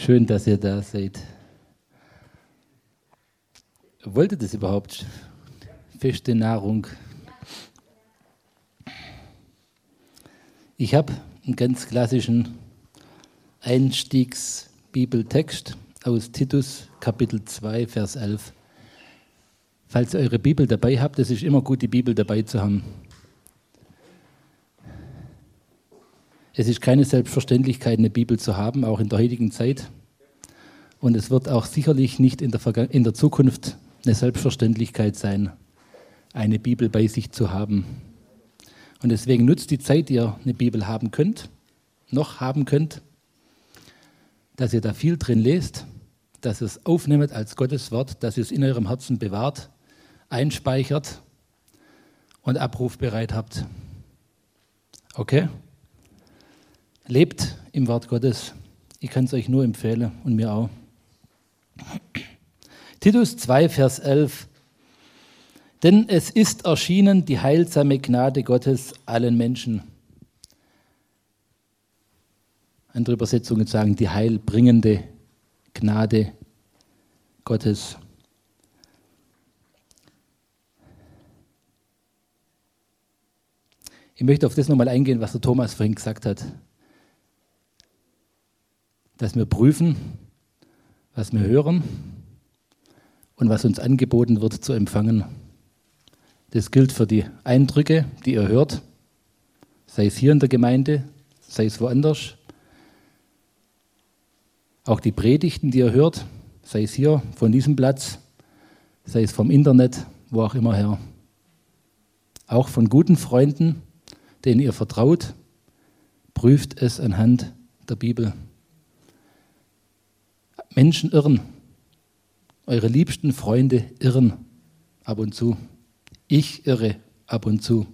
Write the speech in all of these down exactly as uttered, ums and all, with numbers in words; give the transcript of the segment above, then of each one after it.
Schön, dass ihr da seid. Wollt ihr das überhaupt? Feste Nahrung. Ich habe einen ganz klassischen Einstiegsbibeltext aus Titus, Kapitel zwei, Vers elf. Falls ihr eure Bibel dabei habt, es ist immer gut, die Bibel dabei zu haben. Es ist keine Selbstverständlichkeit, eine Bibel zu haben, auch in der heutigen Zeit. Und es wird auch sicherlich nicht in der, Verga- in der Zukunft eine Selbstverständlichkeit sein, eine Bibel bei sich zu haben. Und deswegen nutzt die Zeit, die ihr eine Bibel haben könnt, noch haben könnt, dass ihr da viel drin lest, dass ihr es aufnehmt als Gottes Wort, dass ihr es in eurem Herzen bewahrt, einspeichert und abrufbereit habt. Okay? Lebt im Wort Gottes. Ich kann es euch nur empfehlen und mir auch. Titus zwei, Vers elf. Denn es ist erschienen die heilsame Gnade Gottes allen Menschen. Andere Übersetzungen sagen die heilbringende Gnade Gottes. Ich möchte auf das nochmal eingehen, was der Thomas vorhin gesagt hat. Dass wir prüfen, was wir hören und was uns angeboten wird zu empfangen. Das gilt für die Eindrücke, die ihr hört, sei es hier in der Gemeinde, sei es woanders. Auch die Predigten, die ihr hört, sei es hier von diesem Platz, sei es vom Internet, wo auch immer her. Auch von guten Freunden, denen ihr vertraut, prüft es anhand der Bibel. Menschen irren, eure liebsten Freunde irren ab und zu. Ich irre ab und zu.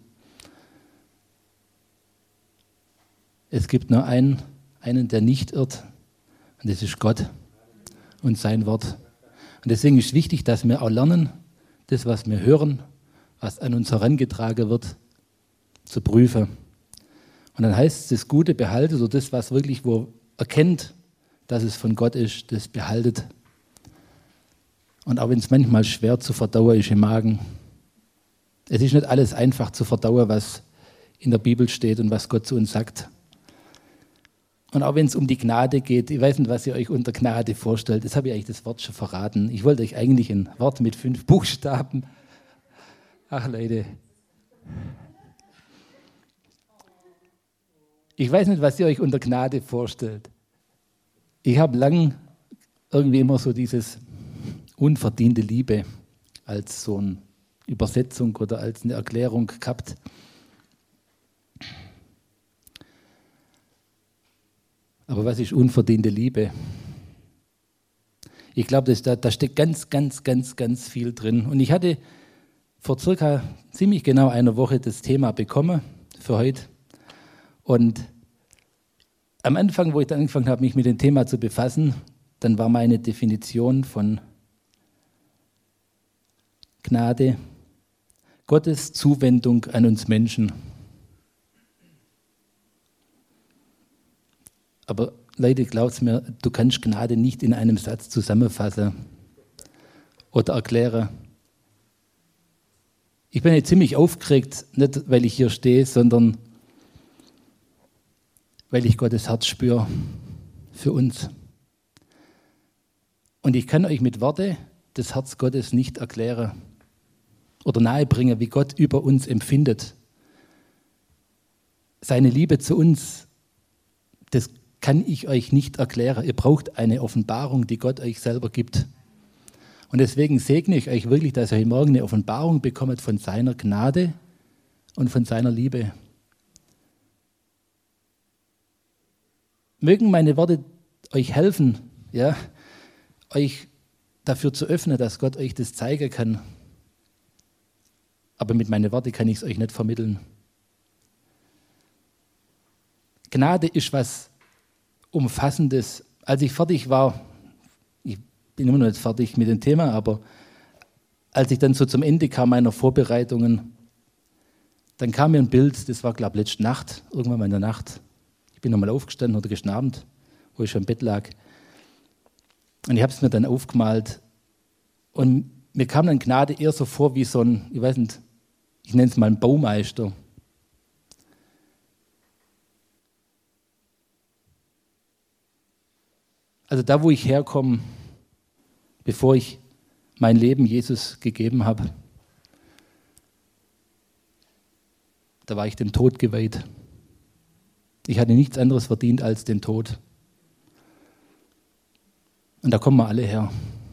Es gibt nur einen, einen, der nicht irrt, und das ist Gott und sein Wort. Und deswegen ist wichtig, dass wir auch lernen, das, was wir hören, was an uns herangetragen wird, zu prüfen. Und dann heißt es, das Gute behaltet, oder das, was wirklich wo erkennt, dass es von Gott ist, das behaltet. Und auch wenn es manchmal schwer zu verdauen ist im Magen, es ist nicht alles einfach zu verdauen, was in der Bibel steht und was Gott zu uns sagt. Und auch wenn es um die Gnade geht, ich weiß nicht, was ihr euch unter Gnade vorstellt, das habe ich eigentlich das Wort schon verraten. Ich wollte euch eigentlich ein Wort mit fünf Buchstaben. Ach Leute. Ich weiß nicht, was ihr euch unter Gnade vorstellt. Ich habe lang irgendwie immer so dieses unverdiente Liebe als so eine Übersetzung oder als eine Erklärung gehabt. Aber was ist unverdiente Liebe? Ich glaube, da, da steckt ganz, ganz, ganz, ganz viel drin. Und ich hatte vor circa ziemlich genau einer Woche das Thema bekommen für heute. Und am Anfang, wo ich dann angefangen habe, mich mit dem Thema zu befassen, dann war meine Definition von Gnade Gottes Zuwendung an uns Menschen. Aber Leute, glaubt mir, du kannst Gnade nicht in einem Satz zusammenfassen oder erklären. Ich bin jetzt ziemlich aufgeregt, nicht weil ich hier stehe, sondern weil ich Gottes Herz spüre für uns. Und ich kann euch mit Worte das Herz Gottes nicht erklären oder nahebringen, wie Gott über uns empfindet. Seine Liebe zu uns, das kann ich euch nicht erklären. Ihr braucht eine Offenbarung, die Gott euch selber gibt. Und deswegen segne ich euch wirklich, dass ihr heute Morgen eine Offenbarung bekommt von seiner Gnade und von seiner Liebe. Mögen meine Worte euch helfen, ja, euch dafür zu öffnen, dass Gott euch das zeigen kann. Aber mit meinen Worten kann ich es euch nicht vermitteln. Gnade ist was Umfassendes. Als ich fertig war, ich bin immer noch nicht fertig mit dem Thema, aber als ich dann so zum Ende kam meiner Vorbereitungen, dann kam mir ein Bild, das war glaube ich letzte Nacht, irgendwann mal in der Nacht. Ich bin nochmal aufgestanden oder gestern Abend, wo ich schon im Bett lag. Und ich habe es mir dann aufgemalt. Und mir kam dann Gnade eher so vor wie so ein, ich weiß nicht, ich nenne es mal ein Baumeister. Also da, wo ich herkomme, bevor ich mein Leben Jesus gegeben habe, da war ich dem Tod geweiht. Ich hatte nichts anderes verdient als den Tod. Und da kommen wir alle her.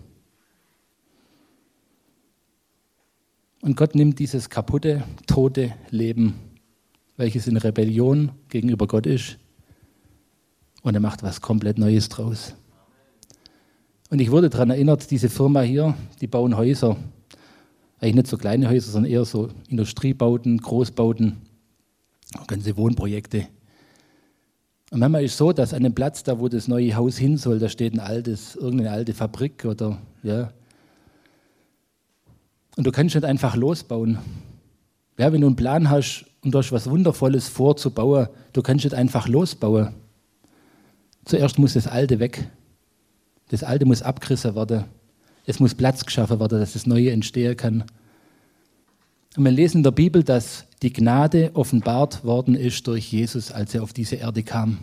Und Gott nimmt dieses kaputte, tote Leben, welches in Rebellion gegenüber Gott ist, und er macht was komplett Neues draus. Und ich wurde daran erinnert, diese Firma hier, die bauen Häuser. Eigentlich nicht so kleine Häuser, sondern eher so Industriebauten, Großbauten, ganze Wohnprojekte. Und manchmal ist es so, dass an dem Platz, da wo das neue Haus hin soll, da steht ein altes, irgendeine alte Fabrik oder, ja. Und du kannst nicht einfach losbauen. Ja, wenn du einen Plan hast und du hast was Wundervolles vor zu bauen, du kannst nicht einfach losbauen. Zuerst muss das Alte weg. Das Alte muss abgerissen werden. Es muss Platz geschaffen werden, dass das Neue entstehen kann. Und wir lesen in der Bibel, dass die Gnade offenbart worden ist durch Jesus, als er auf diese Erde kam.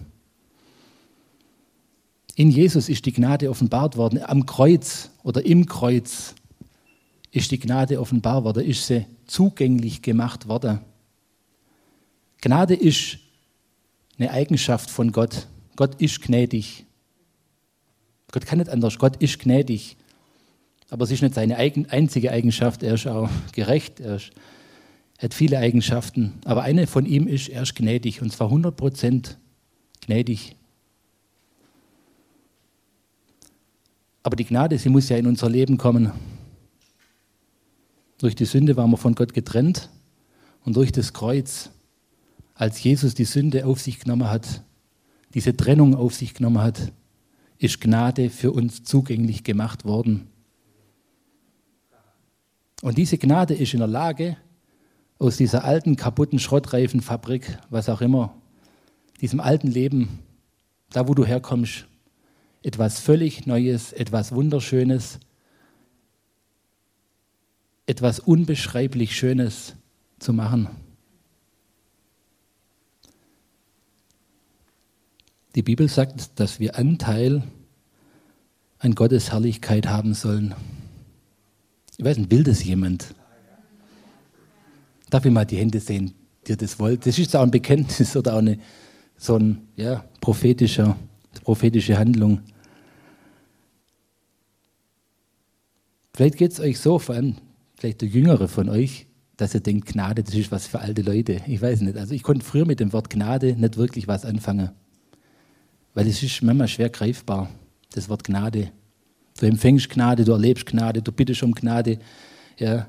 In Jesus ist die Gnade offenbart worden. Am Kreuz oder im Kreuz ist die Gnade offenbar worden, ist sie zugänglich gemacht worden. Gnade ist eine Eigenschaft von Gott. Gott ist gnädig. Gott kann nicht anders. Gott ist gnädig. Aber es ist nicht seine eigen, einzige Eigenschaft. Er ist auch gerecht. Er, ist, er hat viele Eigenschaften. Aber eine von ihm ist, er ist gnädig. Und zwar hundert Prozent gnädig. Aber die Gnade, sie muss ja in unser Leben kommen. Durch die Sünde waren wir von Gott getrennt. Und durch das Kreuz, als Jesus die Sünde auf sich genommen hat, diese Trennung auf sich genommen hat, ist Gnade für uns zugänglich gemacht worden. Und diese Gnade ist in der Lage, aus dieser alten, kaputten Schrottreifenfabrik, was auch immer, diesem alten Leben, da wo du herkommst, etwas völlig Neues, etwas Wunderschönes, etwas unbeschreiblich Schönes zu machen. Die Bibel sagt, dass wir Anteil an Gottes Herrlichkeit haben sollen. Ich weiß nicht, will das jemand? Darf ich mal die Hände sehen, die das wollt? Das ist auch ein Bekenntnis oder auch eine so ein, ja, prophetischer, prophetische Handlung. Vielleicht geht es euch so, vor allem vielleicht der Jüngere von euch, dass ihr denkt, Gnade, das ist was für alte Leute. Ich weiß nicht. Also ich konnte früher mit dem Wort Gnade nicht wirklich was anfangen. Weil es ist manchmal schwer greifbar, das Wort Gnade. Du empfängst Gnade, du erlebst Gnade, du bittest um Gnade. Ja.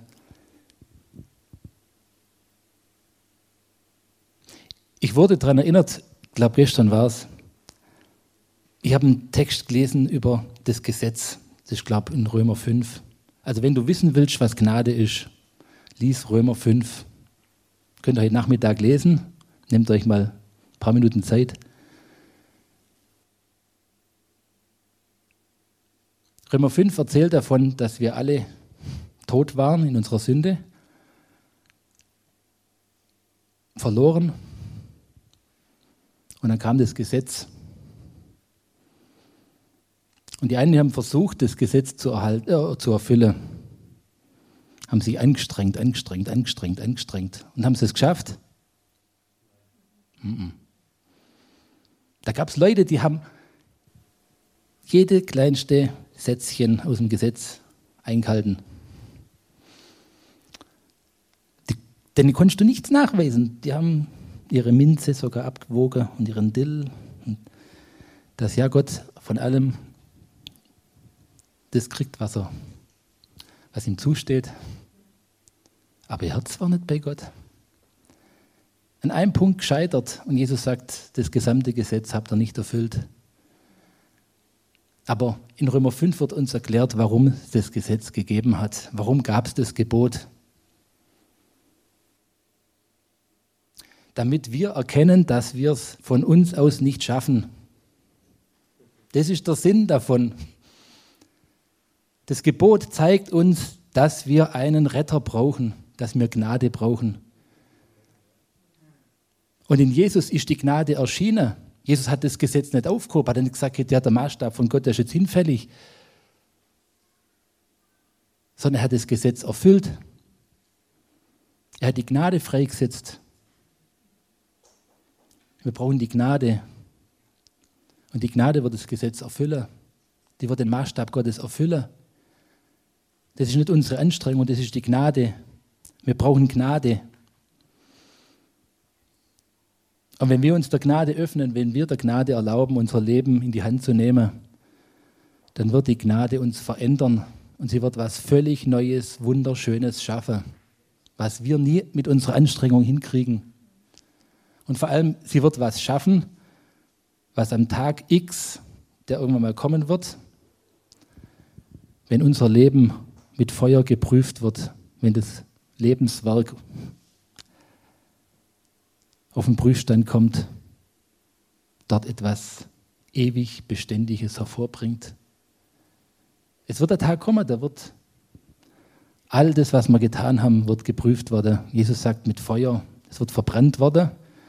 Ich wurde daran erinnert, ich glaube gestern war es, ich habe einen Text gelesen über das Gesetz, das ist glaube ich in Römer fünf. Also wenn du wissen willst, was Gnade ist, lies Römer fünf. Könnt ihr heute Nachmittag lesen, nehmt euch mal ein paar Minuten Zeit. Römer fünf erzählt davon, dass wir alle tot waren in unserer Sünde, verloren. Und dann kam das Gesetz. Und die einen haben versucht, das Gesetz zu, erhalten, äh, zu erfüllen. Haben sich angestrengt, angestrengt, angestrengt, angestrengt. Und haben sie es geschafft? Mm-mm. Da gab es Leute, die haben jede kleinste Sätzchen aus dem Gesetz eingehalten. Die, denen konntest du nichts nachweisen. Die haben ihre Minze sogar abgewogen und ihren Dill. Und dass ja Gott von allem das kriegt, was, er, was ihm zusteht. Aber ihr Herz war nicht bei Gott. An einem Punkt gescheitert und Jesus sagt, das gesamte Gesetz habt ihr nicht erfüllt. Aber in Römer fünf wird uns erklärt, warum es das Gesetz gegeben hat. Warum gab es das Gebot? Damit wir erkennen, dass wir es von uns aus nicht schaffen. Das ist der Sinn davon. Das Gebot zeigt uns, dass wir einen Retter brauchen, dass wir Gnade brauchen. Und in Jesus ist die Gnade erschienen. Jesus hat das Gesetz nicht aufgehoben, hat nicht gesagt, ja, der Maßstab von Gott, der ist jetzt hinfällig. Sondern er hat das Gesetz erfüllt. Er hat die Gnade freigesetzt. Wir brauchen die Gnade. Und die Gnade wird das Gesetz erfüllen. Die wird den Maßstab Gottes erfüllen. Das ist nicht unsere Anstrengung, das ist die Gnade. Wir brauchen Gnade. Und wenn wir uns der Gnade öffnen, wenn wir der Gnade erlauben, unser Leben in die Hand zu nehmen, dann wird die Gnade uns verändern und sie wird was völlig Neues, Wunderschönes schaffen, was wir nie mit unserer Anstrengung hinkriegen. Und vor allem, sie wird was schaffen, was am Tag X, der irgendwann mal kommen wird, wenn unser Leben mit Feuer geprüft wird, wenn das Lebenswerk auf den Prüfstand kommt, dort etwas ewig Beständiges hervorbringt. Es wird der Tag kommen, da wird all das, was wir getan haben, wird geprüft werden. Jesus sagt mit Feuer, es wird verbrannt werden.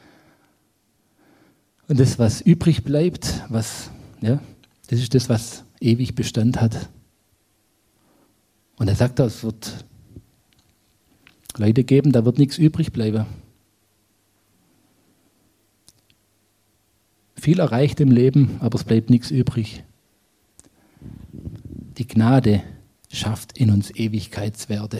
Und das, was übrig bleibt, was, ja, das ist das, was ewig Bestand hat. Und er sagt, es wird Leute geben, da wird nichts übrig bleiben. Viel erreicht im Leben, aber es bleibt nichts übrig. Die Gnade schafft in uns Ewigkeitswerte.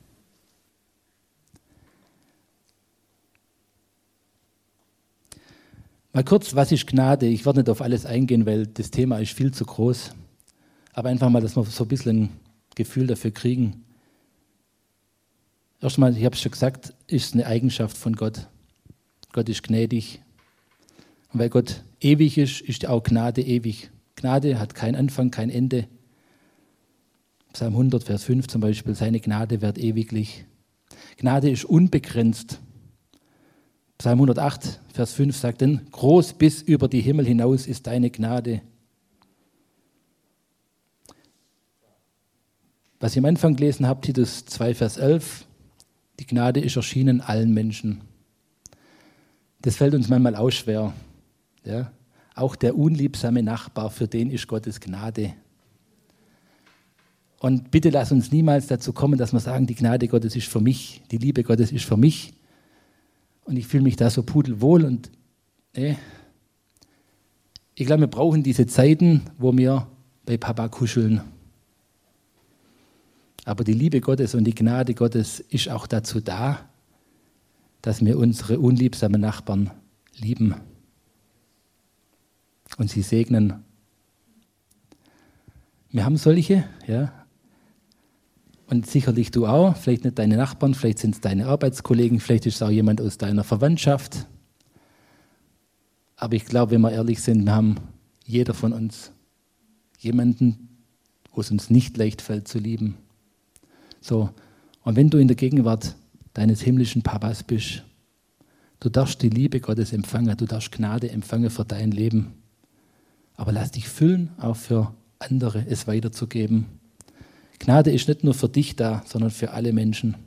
Mal kurz, was ist Gnade? Ich werde nicht auf alles eingehen, weil das Thema ist viel zu groß. Aber einfach mal, dass wir so ein bisschen ein Gefühl dafür kriegen. Erstmal, ich habe es schon gesagt, ist eine Eigenschaft von Gott. Gott ist gnädig. Und weil Gott ewig ist, ist auch Gnade ewig. Gnade hat keinen Anfang, kein Ende. Psalm hundert, Vers fünf zum Beispiel, seine Gnade währt ewiglich. Gnade ist unbegrenzt. Psalm hundertacht, Vers fünf sagt dann, groß bis über die Himmel hinaus ist deine Gnade. Was ich am Anfang gelesen habe, Titus zwei, Vers elf, die Gnade ist erschienen allen Menschen. Das fällt uns manchmal auch schwer. Ja? Auch der unliebsame Nachbar, für den ist Gottes Gnade. Und bitte lass uns niemals dazu kommen, dass wir sagen, die Gnade Gottes ist für mich, die Liebe Gottes ist für mich. Und ich fühle mich da so pudelwohl. Und nee. Ich glaube, wir brauchen diese Zeiten, wo wir bei Papa kuscheln. Aber die Liebe Gottes und die Gnade Gottes ist auch dazu da, dass wir unsere unliebsamen Nachbarn lieben und sie segnen. Wir haben solche, ja. Und sicherlich du auch, vielleicht nicht deine Nachbarn, vielleicht sind es deine Arbeitskollegen, vielleicht ist es auch jemand aus deiner Verwandtschaft. Aber ich glaube, wenn wir ehrlich sind, wir haben jeder von uns jemanden, wo es uns nicht leicht fällt zu lieben. So, und wenn du in der Gegenwart deines himmlischen Papas bist, du darfst die Liebe Gottes empfangen, du darfst Gnade empfangen für dein Leben. Aber lass dich füllen, auch für andere es weiterzugeben. Gnade ist nicht nur für dich da, sondern für alle Menschen.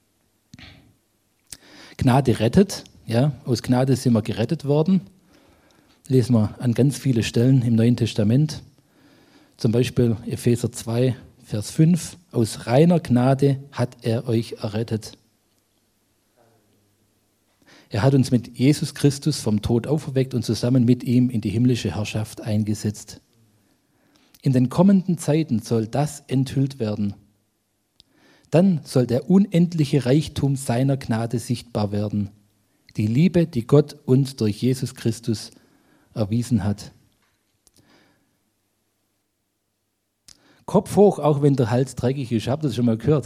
Gnade rettet, ja, aus Gnade sind wir gerettet worden. Lesen wir an ganz viele Stellen im Neuen Testament. Zum Beispiel Epheser zwei, Vers fünf. Aus reiner Gnade hat er euch errettet. Er hat uns mit Jesus Christus vom Tod auferweckt und zusammen mit ihm in die himmlische Herrschaft eingesetzt. In den kommenden Zeiten soll das enthüllt werden. Dann soll der unendliche Reichtum seiner Gnade sichtbar werden. Die Liebe, die Gott uns durch Jesus Christus erwiesen hat. Kopf hoch, auch wenn der Hals dreckig ist. Habt ihr das schon mal gehört?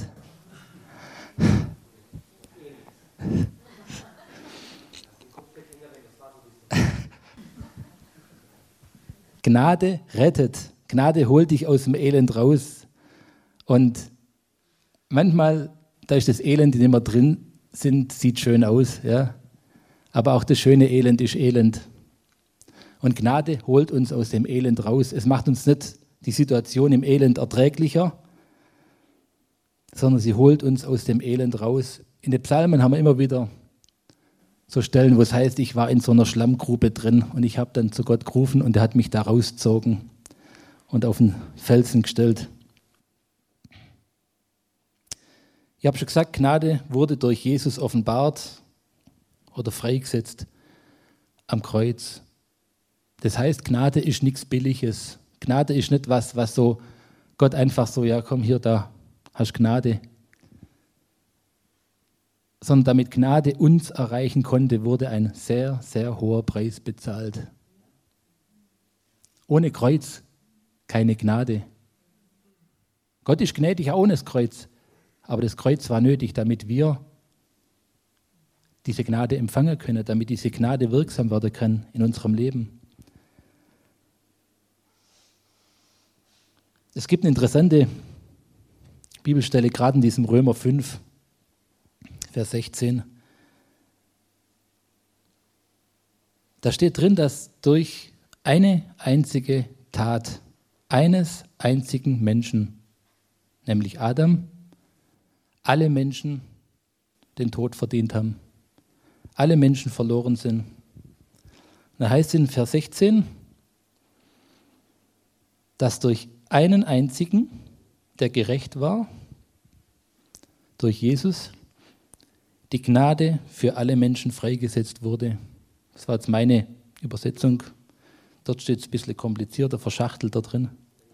Gnade rettet. Gnade holt dich aus dem Elend raus. Und manchmal, da ist das Elend, in dem wir drin sind, sieht schön aus. Ja? Aber auch das schöne Elend ist Elend. Und Gnade holt uns aus dem Elend raus. Es macht uns nicht die Situation im Elend erträglicher, sondern sie holt uns aus dem Elend raus. In den Psalmen haben wir immer wieder so Stellen, wo es heißt, ich war in so einer Schlammgrube drin und ich habe dann zu Gott gerufen und er hat mich da rausgezogen und auf den Felsen gestellt. Ich habe schon gesagt, Gnade wurde durch Jesus offenbart oder freigesetzt am Kreuz. Das heißt, Gnade ist nichts Billiges. Gnade ist nicht was, was so Gott einfach so, ja komm hier, da hast Gnade. Sondern damit Gnade uns erreichen konnte, wurde ein sehr, sehr hoher Preis bezahlt. Ohne Kreuz keine Gnade. Gott ist gnädig auch ohne das Kreuz, aber das Kreuz war nötig, damit wir diese Gnade empfangen können, damit diese Gnade wirksam werden kann in unserem Leben. Es gibt eine interessante Bibelstelle, gerade in diesem Römer fünf, Vers sechzehn. Da steht drin, dass durch eine einzige Tat eines einzigen Menschen, nämlich Adam, alle Menschen den Tod verdient haben. Alle Menschen verloren sind. Da heißt es in Vers sechzehn, dass durch einen einzigen, der gerecht war, durch Jesus, die Gnade für alle Menschen freigesetzt wurde. Das war jetzt meine Übersetzung. Dort steht es ein bisschen komplizierter, verschachtelter drin.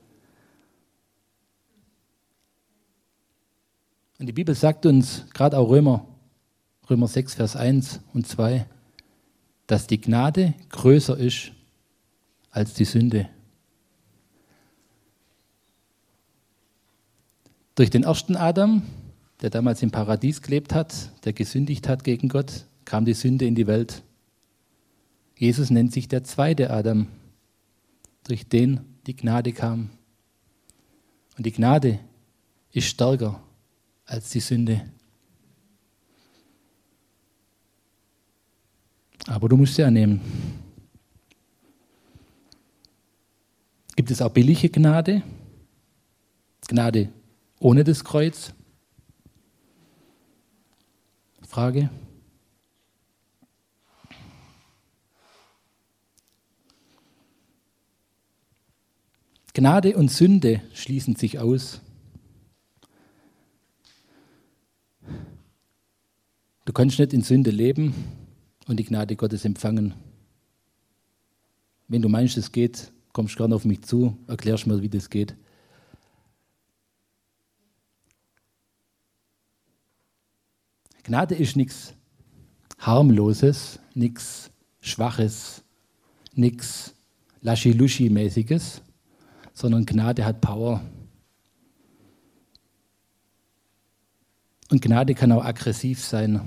Und die Bibel sagt uns, gerade auch Römer, Römer sechs, Vers eins und zwei, dass die Gnade größer ist als die Sünde. Durch den ersten Adam, der damals im Paradies gelebt hat, der gesündigt hat gegen Gott, kam die Sünde in die Welt. Jesus nennt sich der zweite Adam, durch den die Gnade kam. Und die Gnade ist stärker als die Sünde. Aber du musst sie annehmen. Gibt es auch billige Gnade? Gnade ohne das Kreuz? Frage. Gnade und Sünde schließen sich aus. Du kannst nicht in Sünde leben und die Gnade Gottes empfangen. Wenn du meinst, es geht, kommst gerne auf mich zu, erklärst mir, wie das geht. Gnade ist nichts Harmloses, nichts Schwaches, nichts Laschi-Luschi-mäßiges, sondern Gnade hat Power. Und Gnade kann auch aggressiv sein,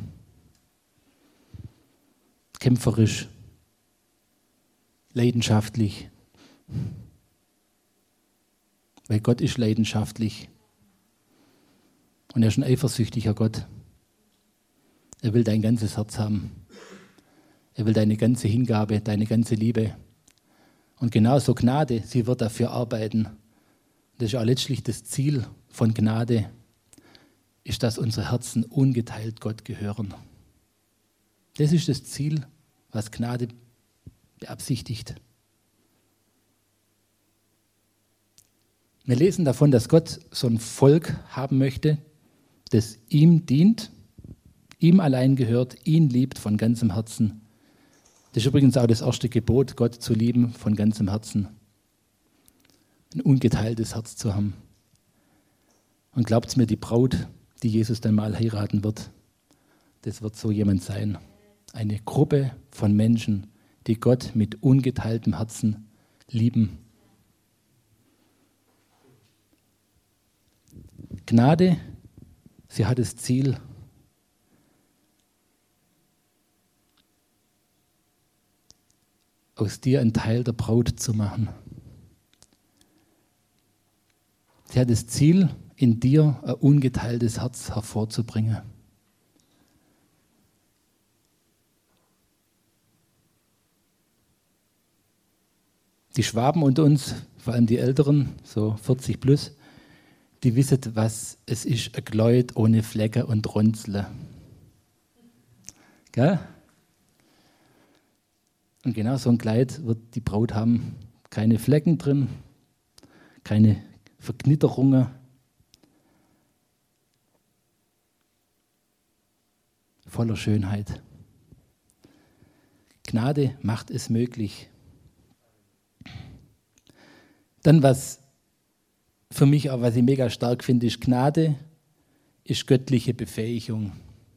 kämpferisch, leidenschaftlich. Weil Gott ist leidenschaftlich und er ist ein eifersüchtiger Gott. Er will dein ganzes Herz haben. Er will deine ganze Hingabe, deine ganze Liebe. Und genauso Gnade, sie wird dafür arbeiten. Das ist auch letztlich das Ziel von Gnade, ist, dass unsere Herzen ungeteilt Gott gehören. Das ist das Ziel, was Gnade beabsichtigt. Wir lesen davon, dass Gott so ein Volk haben möchte, das ihm dient, ihm allein gehört, ihn liebt von ganzem Herzen. Das ist übrigens auch das erste Gebot, Gott zu lieben von ganzem Herzen. Ein ungeteiltes Herz zu haben. Und glaubt mir, die Braut, die Jesus dann mal heiraten wird, das wird so jemand sein. Eine Gruppe von Menschen, die Gott mit ungeteiltem Herzen lieben. Gnade, sie hat das Ziel, aus dir einen Teil der Braut zu machen. Sie hat das Ziel, in dir ein ungeteiltes Herz hervorzubringen. Die Schwaben unter uns, vor allem die Älteren, so vierzig plus, die wissen, was es ist, ein Kleid ohne Flecke und Runzeln. Gell? Und genau so ein Kleid wird die Braut haben. Keine Flecken drin, keine Verknitterungen. Voller Schönheit. Gnade macht es möglich. Dann, was für mich auch, was ich mega stark finde, ist Gnade, ist göttliche Befähigung.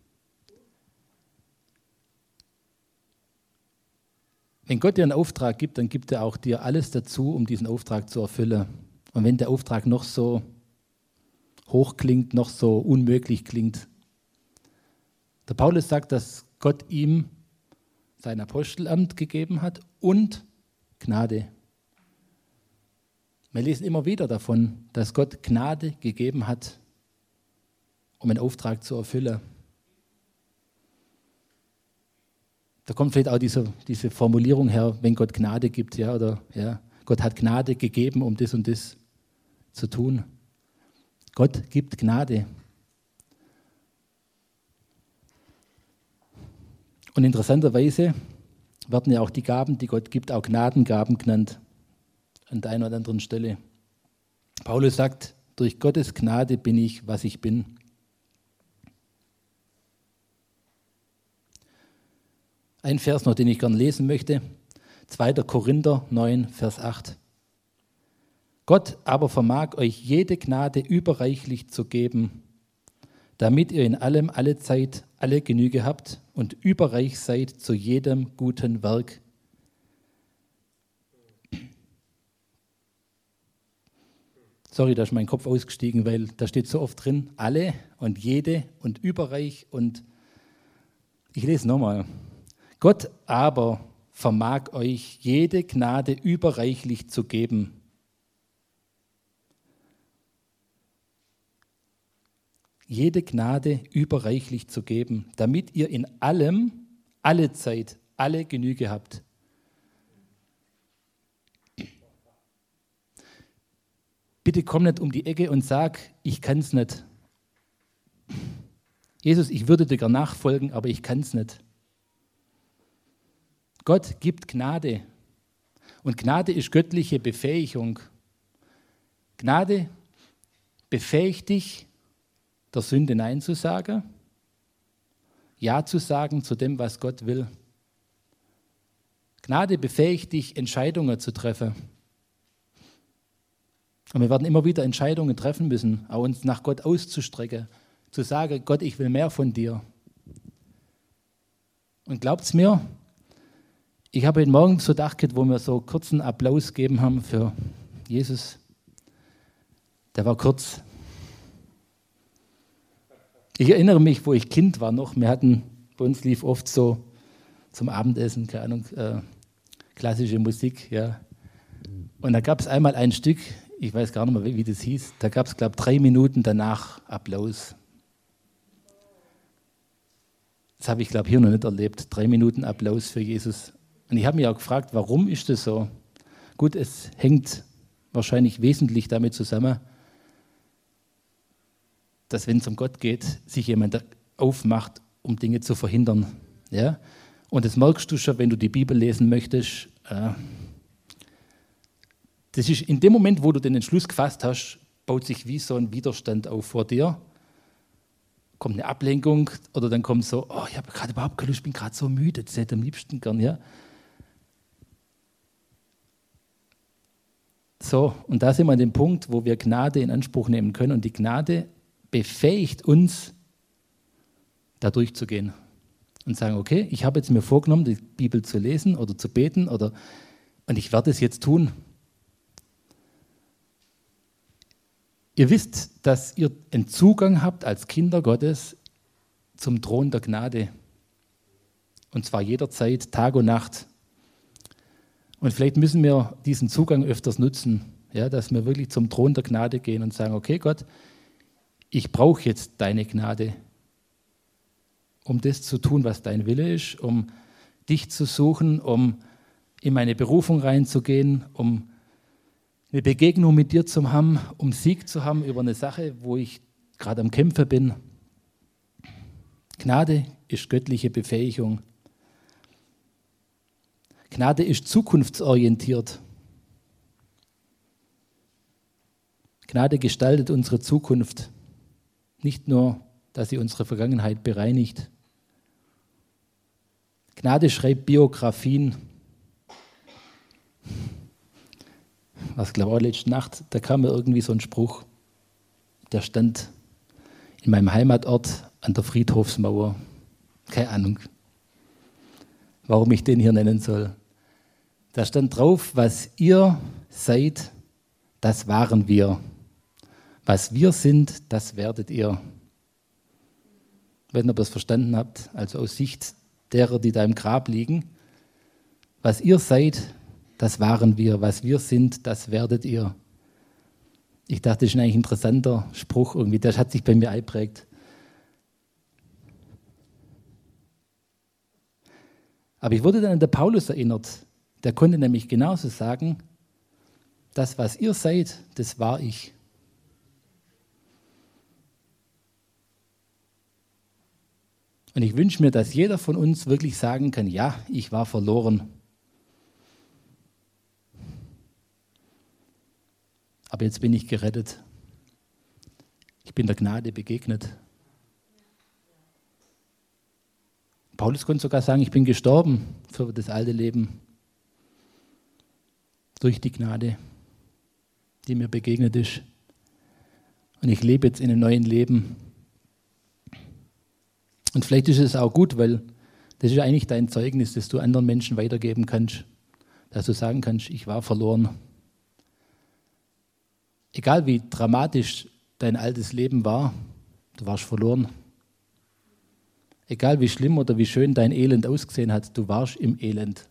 Wenn Gott dir einen Auftrag gibt, dann gibt er auch dir alles dazu, um diesen Auftrag zu erfüllen. Und wenn der Auftrag noch so hoch klingt, noch so unmöglich klingt. Der Paulus sagt, dass Gott ihm sein Apostelamt gegeben hat und Gnade. Wir lesen immer wieder davon, dass Gott Gnade gegeben hat, um einen Auftrag zu erfüllen. Da kommt vielleicht auch diese, diese Formulierung her, wenn Gott Gnade gibt, ja, oder ja, Gott hat Gnade gegeben, um das und das zu tun. Gott gibt Gnade. Und interessanterweise werden ja auch die Gaben, die Gott gibt, auch Gnadengaben genannt, an der einen oder anderen Stelle. Paulus sagt, durch Gottes Gnade bin ich, was ich bin. Ein Vers noch, den ich gerne lesen möchte, zweiter Korinther neun, Vers acht. Gott aber vermag euch jede Gnade überreichlich zu geben, damit ihr in allem, alle Zeit, alle Genüge habt und überreich seid zu jedem guten Werk. Sorry, da ist mein Kopf ausgestiegen, weil da steht so oft drin, alle und jede und überreich und ich lese nochmal. Gott aber vermag euch jede Gnade überreichlich zu geben. Jede Gnade überreichlich zu geben, damit ihr in allem, alle Zeit, alle Genüge habt. Bitte komm nicht um die Ecke und sag, ich kann es nicht. Jesus, ich würde dir gerne nachfolgen, aber ich kann es nicht. Gott gibt Gnade. Und Gnade ist göttliche Befähigung. Gnade befähigt dich, der Sünde Nein zu sagen, Ja zu sagen zu dem, was Gott will. Gnade befähigt dich, Entscheidungen zu treffen. Und wir werden immer wieder Entscheidungen treffen müssen, auch uns nach Gott auszustrecken, zu sagen, Gott, ich will mehr von dir. Und glaubt's mir, ich habe heute Morgen so gedacht, wo wir so kurzen Applaus gegeben haben für Jesus. Der war kurz. Ich erinnere mich, wo ich Kind war noch, wir hatten, bei uns lief oft so zum Abendessen, keine Ahnung, äh, klassische Musik, ja. Und da gab es einmal ein Stück, ich weiß gar nicht mehr, wie, wie das hieß, da gab es, glaube ich, drei Minuten danach Applaus. Das habe ich, glaube ich, hier noch nicht erlebt, drei Minuten Applaus für Jesus. Und ich habe mich auch gefragt, warum ist das so? Gut, es hängt wahrscheinlich wesentlich damit zusammen, dass, wenn es um Gott geht, sich jemand aufmacht, um Dinge zu verhindern. Ja? Und das merkst du schon, wenn du die Bibel lesen möchtest. Äh, das ist in dem Moment, wo du den Entschluss gefasst hast, baut sich wie so ein Widerstand auf vor dir. Kommt eine Ablenkung oder dann kommt so, oh, ich habe gerade überhaupt keine Lust, ich bin gerade so müde, das hätte ich am liebsten gern. Ja? So, und da sind wir an dem Punkt, wo wir Gnade in Anspruch nehmen können. Und die Gnade befähigt uns, da durchzugehen und sagen, okay, ich habe jetzt mir vorgenommen, die Bibel zu lesen oder zu beten oder, und ich werde es jetzt tun. Ihr wisst, dass ihr einen Zugang habt als Kinder Gottes zum Thron der Gnade. Und zwar jederzeit, Tag und Nacht. Und vielleicht müssen wir diesen Zugang öfters nutzen, ja, dass wir wirklich zum Thron der Gnade gehen und sagen, okay Gott, ich brauche jetzt deine Gnade, um das zu tun, was dein Wille ist, um dich zu suchen, um in meine Berufung reinzugehen, um eine Begegnung mit dir zu haben, um Sieg zu haben über eine Sache, wo ich gerade am Kämpfen bin. Gnade ist göttliche Befähigung. Gnade ist zukunftsorientiert. Gnade gestaltet unsere Zukunft. Nicht nur, dass sie unsere Vergangenheit bereinigt. Gnade schreibt Biografien. Was glaube ich auch letzte Nacht, da kam mir irgendwie so ein Spruch, der stand in meinem Heimatort an der Friedhofsmauer. Keine Ahnung, warum ich den hier nennen soll. Da stand drauf, was ihr seid, das waren wir. Was wir sind, das werdet ihr. Ich weiß nicht, ob ihr es verstanden habt, also aus Sicht derer, die da im Grab liegen. Was ihr seid, das waren wir. Was wir sind, das werdet ihr. Ich dachte, das ist ein eigentlich interessanter Spruch, irgendwie. Der hat sich bei mir eingeprägt. Aber ich wurde dann an den Paulus erinnert. Der konnte nämlich genauso sagen, das, was ihr seid, das war ich. Und ich wünsche mir, dass jeder von uns wirklich sagen kann, ja, ich war verloren. Aber jetzt bin ich gerettet. Ich bin der Gnade begegnet. Paulus konnte sogar sagen, ich bin gestorben für das alte Leben. Durch die Gnade, die mir begegnet ist. Und ich lebe jetzt in einem neuen Leben. Und vielleicht ist es auch gut, weil das ist eigentlich dein Zeugnis, das du anderen Menschen weitergeben kannst. Dass du sagen kannst, ich war verloren. Egal wie dramatisch dein altes Leben war, du warst verloren. Egal wie schlimm oder wie schön dein Elend ausgesehen hat, du warst im Elend.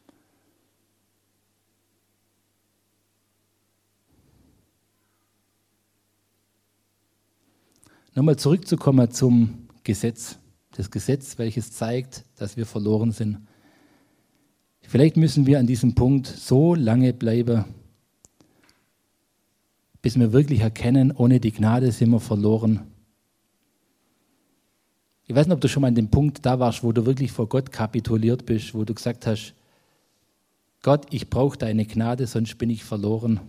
Nochmal zurückzukommen zum Gesetz. Das Gesetz, welches zeigt, dass wir verloren sind. Vielleicht müssen wir an diesem Punkt so lange bleiben, bis wir wirklich erkennen, ohne die Gnade sind wir verloren. Ich weiß nicht, ob du schon mal an dem Punkt da warst, wo du wirklich vor Gott kapituliert bist, wo du gesagt hast, Gott, ich brauche deine Gnade, sonst bin ich verloren.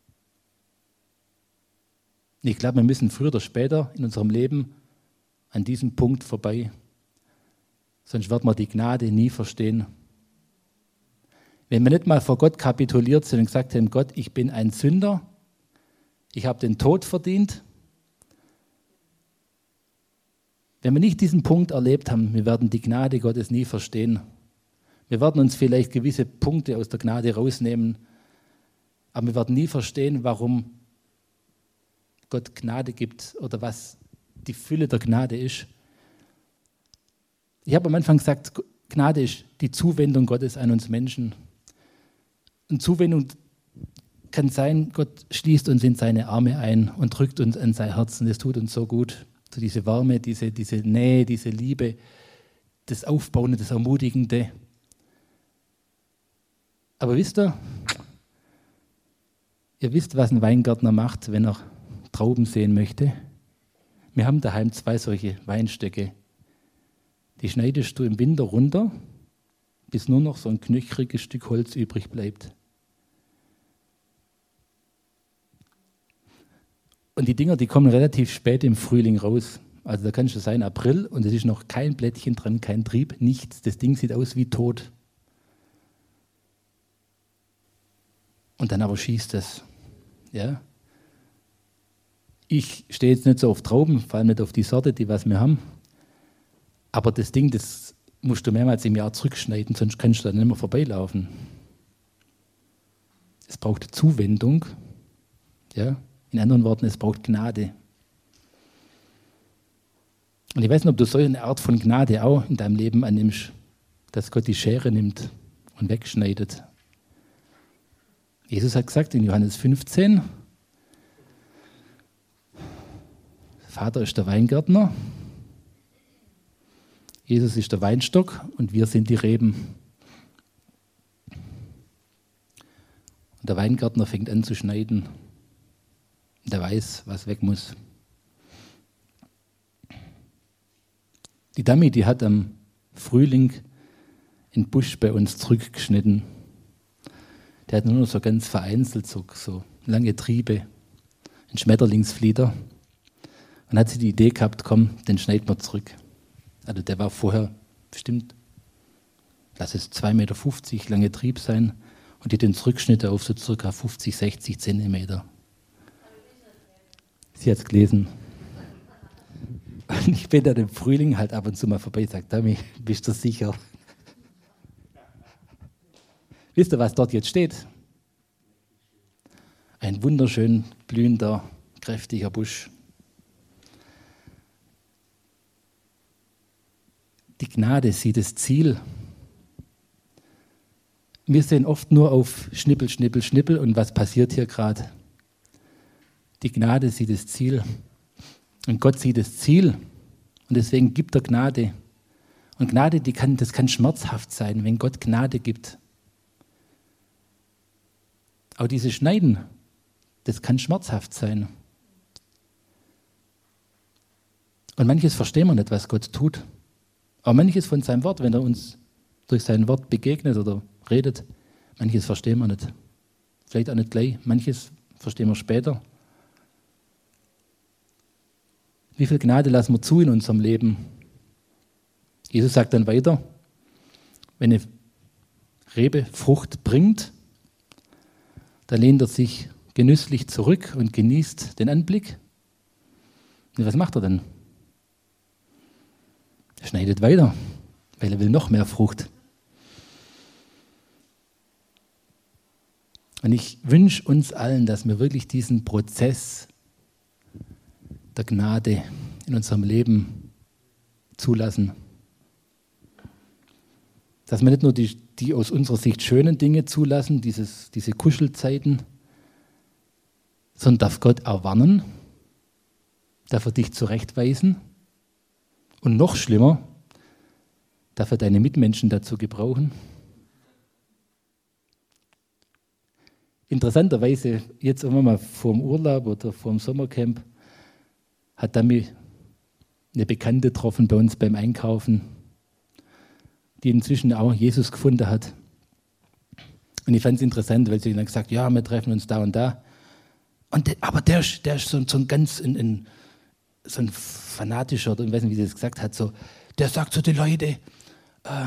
Ich glaube, wir müssen früher oder später in unserem Leben an diesem Punkt vorbei. Sonst wird man die Gnade nie verstehen. Wenn wir nicht mal vor Gott kapituliert sind und gesagt haben, Gott, ich bin ein Sünder, ich habe den Tod verdient. Wenn wir nicht diesen Punkt erlebt haben, wir werden die Gnade Gottes nie verstehen. Wir werden uns vielleicht gewisse Punkte aus der Gnade rausnehmen, aber wir werden nie verstehen, warum Gott Gnade gibt oder was die Fülle der Gnade ist. Ich habe am Anfang gesagt, Gnade ist die Zuwendung Gottes an uns Menschen. Und Zuwendung kann sein, Gott schließt uns in seine Arme ein und drückt uns an sein Herz und das tut uns so gut. So diese Wärme, diese, diese Nähe, diese Liebe, das Aufbauende, das Ermutigende. Aber wisst ihr, ihr wisst, was ein Weingärtner macht, wenn er Trauben sehen möchte? Wir haben daheim zwei solche Weinstöcke. Die schneidest du im Winter runter, bis nur noch so ein knöchriges Stück Holz übrig bleibt. Und die Dinger, die kommen relativ spät im Frühling raus. Also da kann es schon sein, April, und es ist noch kein Blättchen dran, kein Trieb, nichts. Das Ding sieht aus wie tot. Und dann aber schießt es. Ja? Ich stehe jetzt nicht so auf Trauben, vor allem nicht auf die Sorte, die was wir haben. Aber das Ding, das musst du mehrmals im Jahr zurückschneiden, sonst kannst du da nicht mehr vorbeilaufen. Es braucht Zuwendung. Ja? In anderen Worten, es braucht Gnade. Und ich weiß nicht, ob du so eine Art von Gnade auch in deinem Leben annimmst, dass Gott die Schere nimmt und wegschneidet. Jesus hat gesagt in Johannes fünfzehn, Vater ist der Weingärtner, Jesus ist der Weinstock und wir sind die Reben. Und der Weingärtner fängt an zu schneiden. Und der weiß, was weg muss. Die Dami, die hat am Frühling einen Busch bei uns zurückgeschnitten. Der hat nur noch so ganz vereinzelt, so, so lange Triebe, ein Schmetterlingsflieder. Und hat sie die Idee gehabt, komm, den schneiden wir zurück. Also der war vorher bestimmt, lass es zwei Meter fünfzig lange Trieb sein, und die den zurückschnitte auf so circa fünfzig, sechzig Zentimeter. Sie hat es gelesen. Und ich bin dann im Frühling halt ab und zu mal vorbei und sage, Dami, bist du sicher? Wisst ihr, was dort jetzt steht? Ein wunderschön blühender, kräftiger Busch. Die Gnade sieht das Ziel. Wir sehen oft nur auf Schnippel, Schnippel, Schnippel und was passiert hier gerade. Die Gnade sieht das Ziel. Und Gott sieht das Ziel. Und deswegen gibt er Gnade. Und Gnade, die kann, das kann schmerzhaft sein, wenn Gott Gnade gibt. Auch dieses Schneiden, das kann schmerzhaft sein. Und manches verstehen wir nicht, was Gott tut. Aber manches von seinem Wort, wenn er uns durch sein Wort begegnet oder redet, manches verstehen wir nicht. Vielleicht auch nicht gleich, manches verstehen wir später. Wie viel Gnade lassen wir zu in unserem Leben? Jesus sagt dann weiter, wenn eine Rebe Frucht bringt, dann lehnt er sich genüsslich zurück und genießt den Anblick. Und was macht er dann? Er schneidet weiter, weil er will noch mehr Frucht. Und ich wünsche uns allen, dass wir wirklich diesen Prozess der Gnade in unserem Leben zulassen. Dass wir nicht nur die, die aus unserer Sicht schönen Dinge zulassen, dieses, diese Kuschelzeiten, sondern darf Gott erwarnen, darf er dich zurechtweisen und noch schlimmer, darf er deine Mitmenschen dazu gebrauchen. Interessanterweise, jetzt irgendwann mal vor dem Urlaub oder vor dem Sommercamp, hat Dami eine Bekannte getroffen bei uns beim Einkaufen, die inzwischen auch Jesus gefunden hat. Und ich fand es interessant, weil sie dann gesagt hat, ja, wir treffen uns da und da. Und der, aber der, der ist so, so ein ganz ein, ein, so ein fanatischer, ich weiß nicht, wie sie das gesagt hat, so, der sagt zu den Leuten, äh,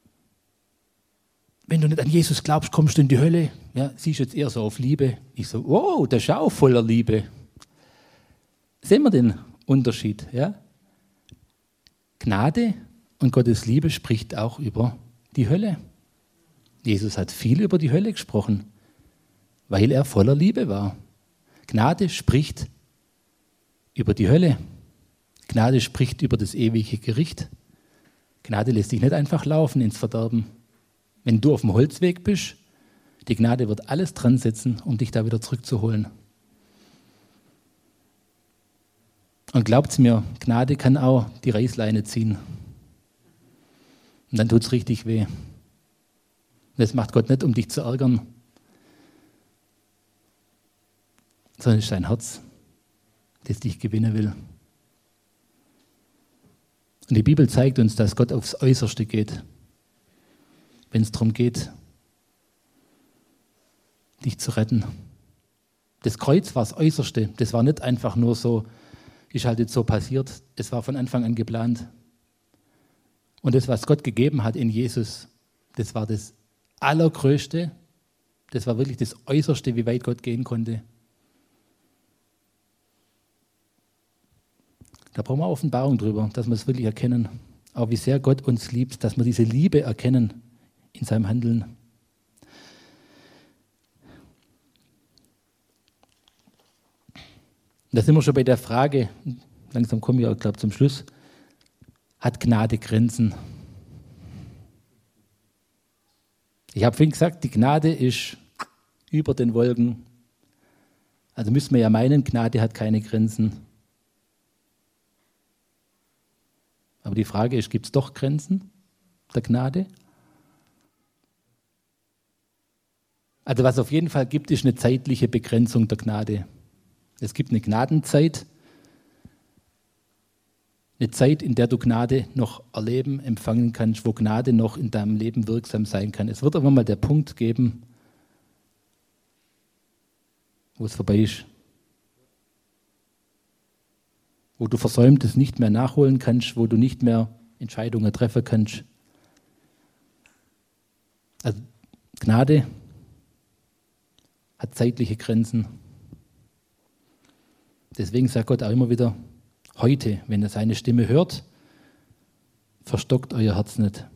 wenn du nicht an Jesus glaubst, kommst du in die Hölle. Ja, sie ist jetzt eher so auf Liebe. Ich so, wow, der ist auch voller Liebe. Sehen wir den Unterschied? Ja? Gnade und Gottes Liebe spricht auch über die Hölle. Jesus hat viel über die Hölle gesprochen, weil er voller Liebe war. Gnade spricht über die Hölle. Gnade spricht über das ewige Gericht. Gnade lässt dich nicht einfach laufen ins Verderben. Wenn du auf dem Holzweg bist, die Gnade wird alles dran setzen, um dich da wieder zurückzuholen. Und glaubt's mir, Gnade kann auch die Reißleine ziehen. Und dann tut's richtig weh. Das macht Gott nicht, um dich zu ärgern, sondern es ist sein Herz, das dich gewinnen will. Und die Bibel zeigt uns, dass Gott aufs Äußerste geht, wenn es darum geht, dich zu retten. Das Kreuz war das Äußerste. Das war nicht einfach nur so, ist halt jetzt so passiert. Es war von Anfang an geplant. Und das, was Gott gegeben hat in Jesus, das war das Allergrößte. Das war wirklich das Äußerste, wie weit Gott gehen konnte. Da brauchen wir Offenbarung drüber, dass wir es wirklich erkennen. Auch wie sehr Gott uns liebt, dass wir diese Liebe erkennen in seinem Handeln. Da sind wir schon bei der Frage, langsam kommen wir, glaube ich, zum Schluss, hat Gnade Grenzen? Ich habe vorhin gesagt, die Gnade ist über den Wolken. Also müssen wir ja meinen, Gnade hat keine Grenzen. Aber die Frage ist, gibt es doch Grenzen der Gnade? Also was auf jeden Fall gibt, ist eine zeitliche Begrenzung der Gnade. Es gibt eine Gnadenzeit, eine Zeit, in der du Gnade noch erleben, empfangen kannst, wo Gnade noch in deinem Leben wirksam sein kann. Es wird irgendwann mal der Punkt geben, wo es vorbei ist. Wo du Versäumtes nicht mehr nachholen kannst, wo du nicht mehr Entscheidungen treffen kannst. Also Gnade hat zeitliche Grenzen. Deswegen sagt Gott auch immer wieder, heute, wenn ihr seine Stimme hört, verstockt euer Herz nicht.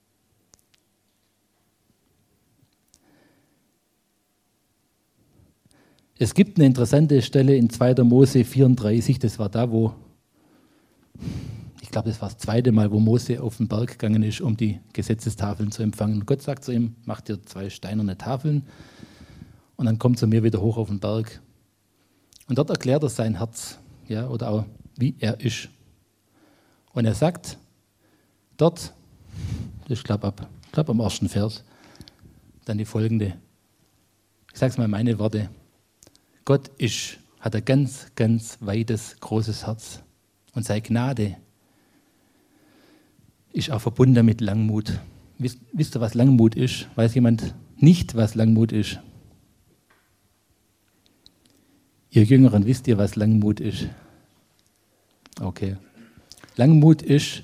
Es gibt eine interessante Stelle in zweiter Mose vierunddreißig, das war da, wo, ich glaube, das war das zweite Mal, wo Mose auf den Berg gegangen ist, um die Gesetzestafeln zu empfangen. Und Gott sagt zu ihm, mach dir zwei steinerne Tafeln und dann komm zu mir wieder hoch auf den Berg. Und dort erklärt er sein Herz, ja, oder auch, wie er ist. Und er sagt dort, ich glaube ab, ich glaube am ersten Vers, dann die folgende. Ich sage es mal meine Worte. Gott ist, hat ein ganz, ganz weites, großes Herz. Und seine Gnade ist auch verbunden mit Langmut. Wisst, wisst ihr, was Langmut ist? Weiß jemand nicht, was Langmut ist? Ihr Jüngeren, wisst ihr, was Langmut ist? Okay. Langmut ist,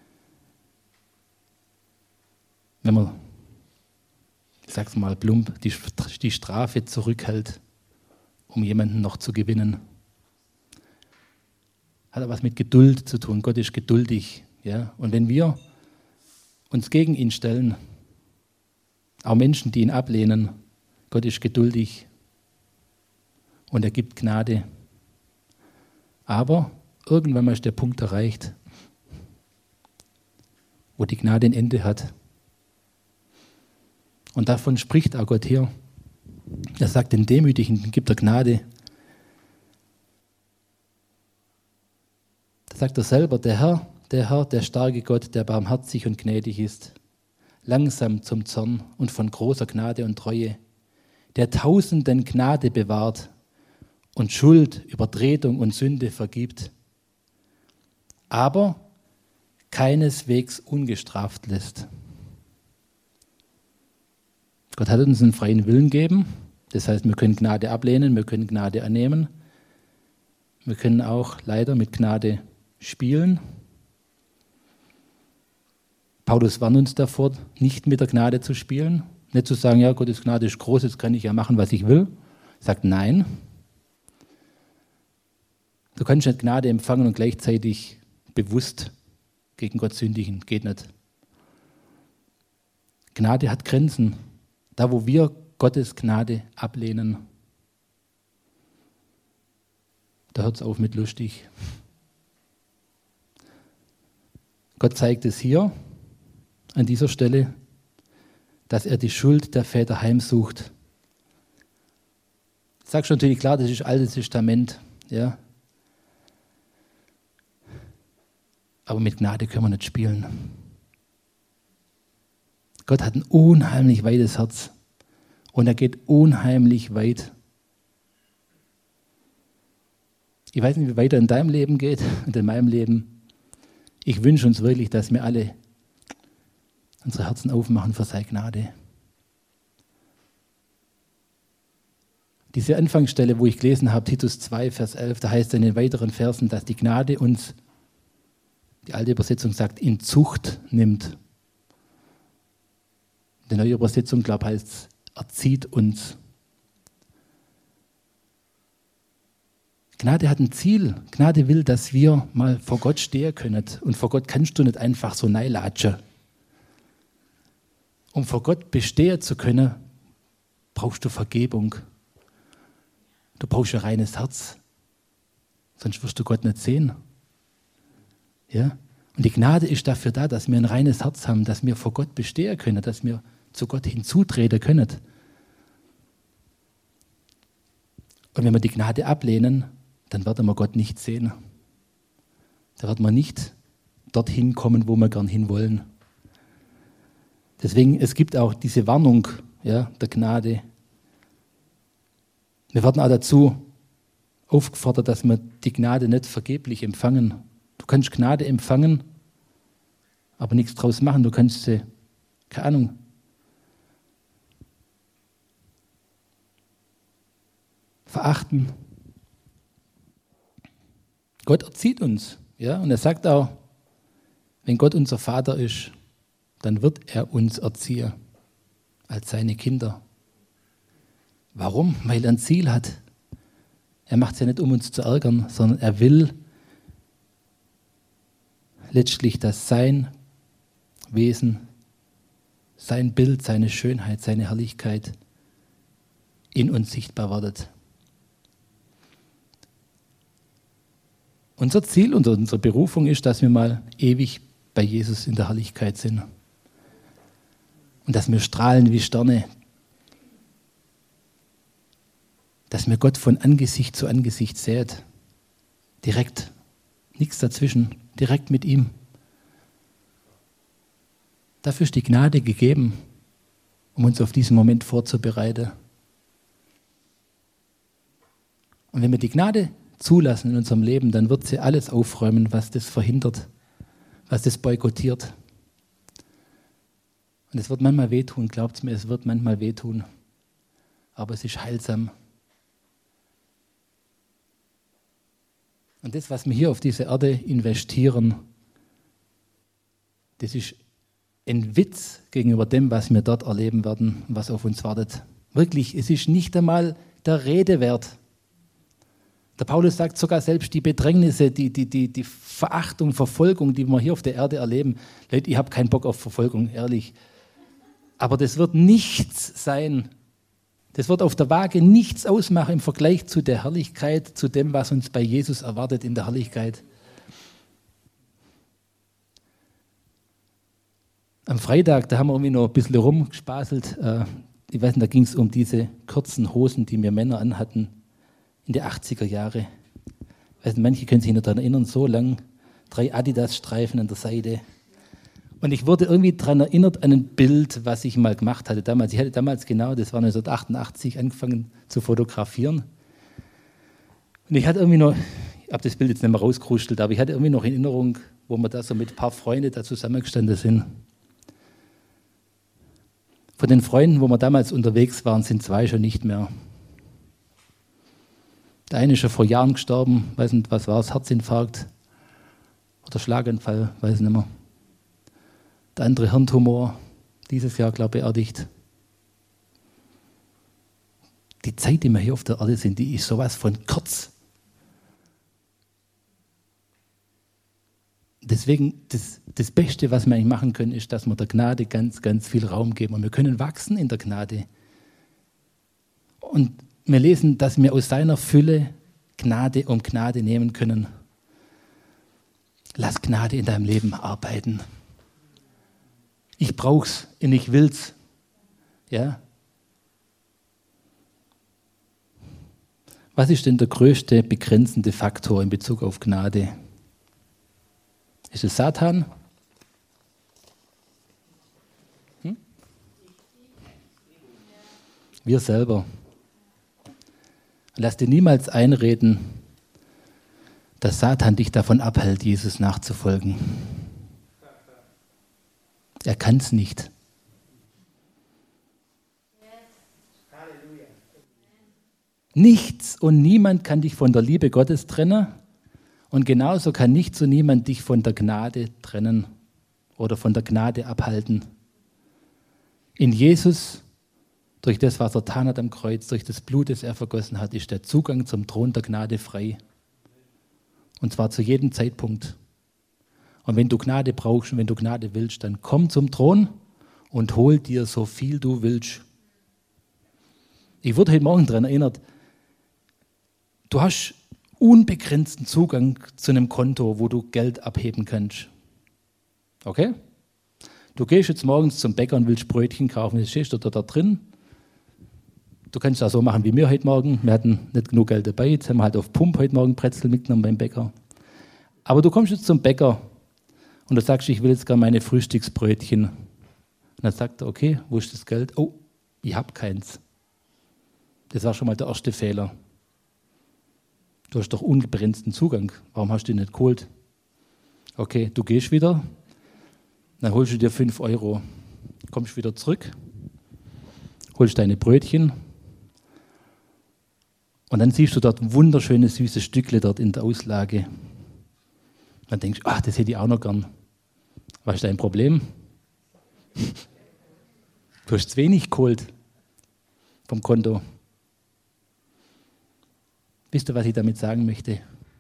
wenn man, ich sag's mal plump, die, die Strafe zurückhält, um jemanden noch zu gewinnen. Hat auch was mit Geduld zu tun. Gott ist geduldig. Ja? Und wenn wir uns gegen ihn stellen, auch Menschen, die ihn ablehnen, Gott ist geduldig und er gibt Gnade. Aber irgendwann mal ist der Punkt erreicht, wo die Gnade ein Ende hat. Und davon spricht auch Gott hier. Er sagt, den Demütigen gibt er Gnade. Da sagt er selber, der Herr, der Herr, der starke Gott, der barmherzig und gnädig ist, langsam zum Zorn und von großer Gnade und Treue, der Tausenden Gnade bewahrt und Schuld, Übertretung und Sünde vergibt, aber keineswegs ungestraft lässt. Gott hat uns einen freien Willen gegeben. Das heißt, wir können Gnade ablehnen, wir können Gnade annehmen. Wir können auch leider mit Gnade spielen. Paulus warnt uns davor, nicht mit der Gnade zu spielen. Nicht zu sagen, ja, Gottes Gnade ist groß, jetzt kann ich ja machen, was ich will. Er sagt, nein. Du kannst nicht Gnade empfangen und gleichzeitig bewusst gegen Gott sündigen. Geht nicht. Gnade hat Grenzen. Da, wo wir Gottes Gnade ablehnen, da hört es auf mit lustig. Gott zeigt es hier, an dieser Stelle, dass er die Schuld der Väter heimsucht. Ich sage schon natürlich klar, das ist Altes Testament. Ja. Aber mit Gnade können wir nicht spielen. Gott hat ein unheimlich weites Herz und er geht unheimlich weit. Ich weiß nicht, wie weit er in deinem Leben geht und in meinem Leben. Ich wünsche uns wirklich, dass wir alle unsere Herzen aufmachen für seine Gnade. Diese Anfangsstelle, wo ich gelesen habe, Titus zwei, Vers elf, da heißt es in den weiteren Versen, dass die Gnade uns, die alte Übersetzung sagt, in Zucht nimmt. Die neue Übersetzung, glaube ich, heißt es, erzieht uns. Gnade hat ein Ziel. Gnade will, dass wir mal vor Gott stehen können. Und vor Gott kannst du nicht einfach so neilatschen. Um vor Gott bestehen zu können, brauchst du Vergebung. Du brauchst ein reines Herz. Sonst wirst du Gott nicht sehen. Ja? Und die Gnade ist dafür da, dass wir ein reines Herz haben, dass wir vor Gott bestehen können, dass wir zu Gott hinzutreten können. Und wenn wir die Gnade ablehnen, dann werden wir Gott nicht sehen. Da wird man nicht dorthin kommen, wo wir gern hinwollen. Deswegen, es gibt auch diese Warnung, ja, der Gnade. Wir werden auch dazu aufgefordert, dass wir die Gnade nicht vergeblich empfangen. Du kannst Gnade empfangen, aber nichts draus machen. Du kannst sie, keine Ahnung, verachten. Gott erzieht uns. Ja? Und er sagt auch, wenn Gott unser Vater ist, dann wird er uns erziehen als seine Kinder. Warum? Weil er ein Ziel hat. Er macht es ja nicht, um uns zu ärgern, sondern er will letztlich, dass sein Wesen, sein Bild, seine Schönheit, seine Herrlichkeit in uns sichtbar wird. Unser Ziel und unsere Berufung ist, dass wir mal ewig bei Jesus in der Herrlichkeit sind. Und dass wir strahlen wie Sterne. Dass mir Gott von Angesicht zu Angesicht säht. Direkt. Nichts dazwischen. Direkt mit ihm. Dafür ist die Gnade gegeben, um uns auf diesen Moment vorzubereiten. Und wenn wir die Gnade zulassen in unserem Leben, dann wird sie alles aufräumen, was das verhindert, was das boykottiert. Und es wird manchmal wehtun, glaubt mir, es wird manchmal wehtun. Aber es ist heilsam. Und das, was wir hier auf diese Erde investieren, das ist ein Witz gegenüber dem, was wir dort erleben werden, was auf uns wartet. Wirklich, es ist nicht einmal der Rede wert. Der Paulus sagt sogar selbst, die Bedrängnisse, die, die, die, die Verachtung, Verfolgung, die wir hier auf der Erde erleben. Leute, ich habe keinen Bock auf Verfolgung, ehrlich. Aber das wird nichts sein. Das wird auf der Waage nichts ausmachen im Vergleich zu der Herrlichkeit, zu dem, was uns bei Jesus erwartet in der Herrlichkeit. Am Freitag, da haben wir irgendwie noch ein bisschen rumgespaßelt. Ich weiß nicht, da ging es um diese kurzen Hosen, die wir Männer anhatten in den achtziger Jahre. Ich weiß nicht, manche können sich noch daran erinnern, so lang, drei Adidas-Streifen an der Seite. Und ich wurde irgendwie daran erinnert an ein Bild, was ich mal gemacht hatte damals. Ich hatte damals genau, das war neunzehnhundertachtundachtzig, angefangen zu fotografieren. Und ich hatte irgendwie noch, ich habe das Bild jetzt nicht mehr rausgekrustelt, aber ich hatte irgendwie noch in Erinnerung, wo wir da so mit ein paar Freunden da zusammengestanden sind. Von den Freunden, wo wir damals unterwegs waren, sind zwei schon nicht mehr. Der eine ist schon vor Jahren gestorben, weiß nicht, was war es, Herzinfarkt oder Schlaganfall, weiß nicht mehr. Der andere Hirntumor, dieses Jahr, glaube ich, beerdigt. Die Zeit, die wir hier auf der Erde sind, die ist sowas von kurz. Deswegen, das, das Beste, was wir eigentlich machen können, ist, dass wir der Gnade ganz, ganz viel Raum geben. Und wir können wachsen in der Gnade. Und wir lesen, dass wir aus seiner Fülle Gnade um Gnade nehmen können. Lass Gnade in deinem Leben arbeiten. Ich brauch's und ich will's. Ja? Was ist denn der größte begrenzende Faktor in Bezug auf Gnade? Ist es Satan? Hm? Wir selber. Lass dir niemals einreden, dass Satan dich davon abhält, Jesus nachzufolgen. Er kann es nicht. Nichts und niemand kann dich von der Liebe Gottes trennen und genauso kann nichts und niemand dich von der Gnade trennen oder von der Gnade abhalten. In Jesus, durch das, was er getan hat am Kreuz, durch das Blut, das er vergossen hat, ist der Zugang zum Thron der Gnade frei. Und zwar zu jedem Zeitpunkt. Und wenn du Gnade brauchst und wenn du Gnade willst, dann komm zum Thron und hol dir so viel du willst. Ich wurde heute Morgen daran erinnert, du hast unbegrenzten Zugang zu einem Konto, wo du Geld abheben kannst. Okay? Du gehst jetzt morgens zum Bäcker und willst Brötchen kaufen, das steht da, da drin. Du kannst das so machen wie wir heute Morgen. Wir hatten nicht genug Geld dabei, jetzt haben wir halt auf Pump heute Morgen Brezel mitgenommen beim Bäcker. Aber du kommst jetzt zum Bäcker und du sagst, ich will jetzt gerne meine Frühstücksbrötchen. Und dann sagt er, okay, wo ist das Geld? Oh, ich habe keins. Das war schon mal der erste Fehler. Du hast doch unbegrenzten Zugang. Warum hast du ihn nicht geholt? Okay, du gehst wieder, dann holst du dir fünf Euro, kommst wieder zurück, holst deine Brötchen und dann siehst du dort wunderschöne, süße Stückle dort in der Auslage. Dann denkst du, ach, das hätte ich auch noch gern. Was ist dein Problem? Du hast zu wenig geholt vom Konto. Wisst ihr, was ich damit sagen möchte?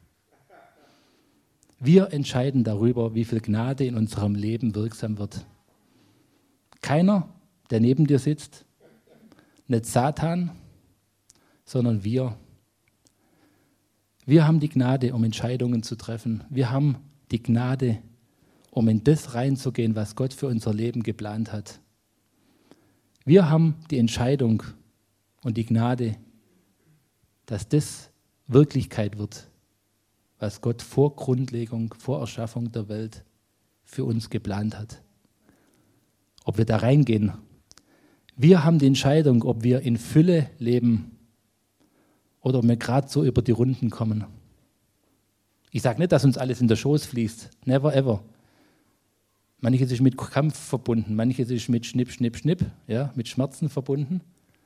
Wir entscheiden darüber, wie viel Gnade in unserem Leben wirksam wird. Keiner, der neben dir sitzt, nicht Satan, sondern wir. Wir haben die Gnade, um Entscheidungen zu treffen. Wir haben die Gnade, um in das reinzugehen, was Gott für unser Leben geplant hat. Wir haben die Entscheidung und die Gnade, dass das Wirklichkeit wird, was Gott vor Grundlegung, vor Erschaffung der Welt für uns geplant hat. Ob wir da reingehen. Wir haben die Entscheidung, ob wir in Fülle leben oder ob wir gerade so über die Runden kommen. Ich sage nicht, dass uns alles in der Schoß fließt. Never ever. Manches ist mit Kampf verbunden, manches ist mit Schnipp, Schnipp, Schnipp, ja, mit Schmerzen verbunden.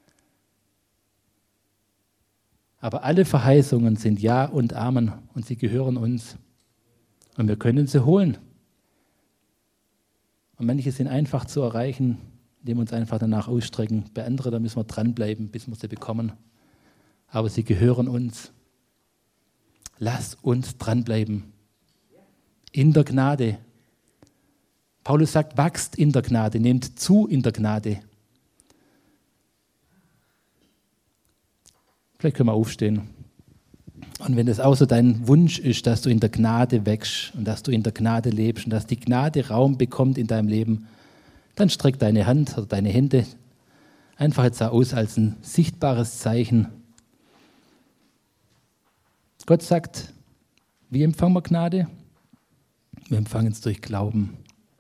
Aber alle Verheißungen sind Ja und Amen und sie gehören uns. Und wir können sie holen. Und manche sind einfach zu erreichen, indem wir uns einfach danach ausstrecken. Bei anderen, da müssen wir dranbleiben, bis wir sie bekommen. Aber sie gehören uns. Lass uns dranbleiben. In der Gnade. Paulus sagt, wachst in der Gnade, nehmt zu in der Gnade. Vielleicht können wir aufstehen. Und wenn es auch so dein Wunsch ist, dass du in der Gnade wächst und dass du in der Gnade lebst und dass die Gnade Raum bekommt in deinem Leben, dann streck deine Hand oder deine Hände einfach jetzt aus als ein sichtbares Zeichen. Gott sagt, wie empfangen wir Gnade? Wir empfangen es durch Glauben.